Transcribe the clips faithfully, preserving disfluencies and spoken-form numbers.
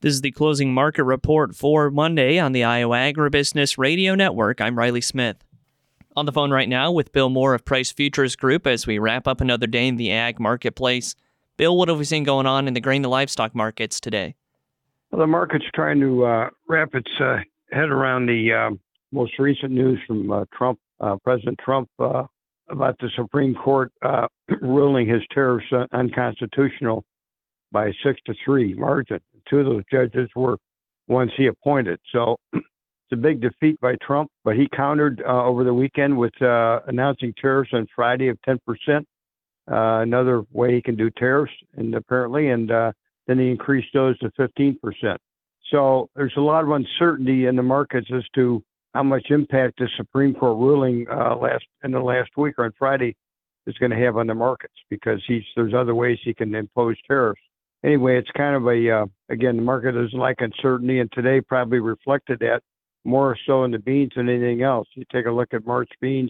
This is the closing market report for Monday on the Iowa Agribusiness Radio Network. I'm Riley Smith. On the phone right now with Bill Moore of Price Futures Group as we wrap up another day in the ag marketplace. Bill, what have we seen going on in the grain and livestock markets today? Well, the market's trying to uh, wrap its uh, head around the uh, most recent news from uh, Trump, uh, President Trump, uh, about the Supreme Court uh, ruling his tariffs unconstitutional by a six to three margin. Two of those judges were ones he appointed. So it's a big defeat by Trump, but he countered uh, over the weekend with uh, announcing tariffs on Friday of ten percent. Uh, another way he can do tariffs, and apparently, and uh, then he increased those to fifteen percent. So there's a lot of uncertainty in the markets as to how much impact the Supreme Court ruling uh, last in the last week or on Friday is going to have on the markets, because he's there's other ways he can impose tariffs. Anyway, it's kind of a, uh, again, the market doesn't like uncertainty, and today probably reflected that more so in the beans than anything else. You take a look at March beans,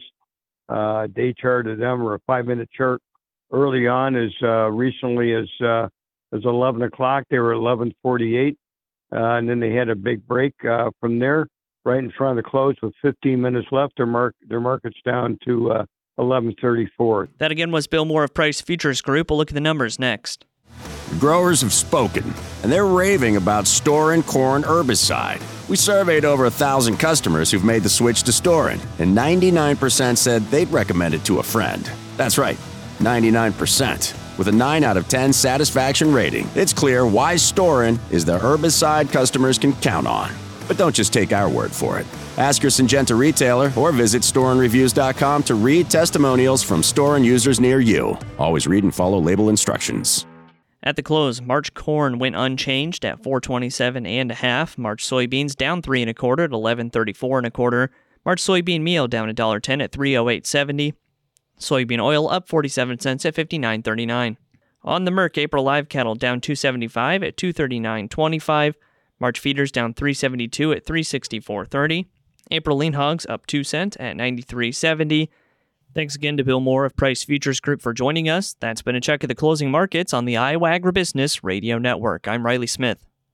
uh, day chart of them, or a five-minute chart early on, as uh, recently as uh, as eleven o'clock, they were eleven forty-eight, uh, and then they had a big break uh, from there, right in front of the close with fifteen minutes left. Their, mark, their market's down to uh, eleven thirty-four. That again was Bill Moore of Price Futures Group. We'll look at the numbers next. Growers have spoken, and they're raving about Storin corn herbicide. We surveyed over a thousand customers who've made the switch to Storin, and ninety-nine percent said they'd recommend it to a friend. That's right, ninety-nine percent. With a nine out of ten satisfaction rating, it's clear why Storin is the herbicide customers can count on. But don't just take our word for it. Ask your Syngenta retailer or visit storin reviews dot com to read testimonials from Storin users near you. Always read and follow label instructions. At the close, March corn went unchanged at four twenty-seven and a half. March soybeans down three and a quarter at eleven thirty-four and a quarter. March soybean meal down one dollar ten at three oh eight seventy. Soybean oil up forty-seven cents at fifty-nine thirty-nine. On the Merck, April live cattle down two seventy-five at two thirty-nine twenty-five. March feeders down three seventy-two at three sixty-four thirty. April lean hogs up two cents at ninety-three seventy. Thanks again to Bill Moore of Price Futures Group for joining us. That's been a check of the closing markets on the Iowa Agribusiness Radio Network. I'm Riley Smith.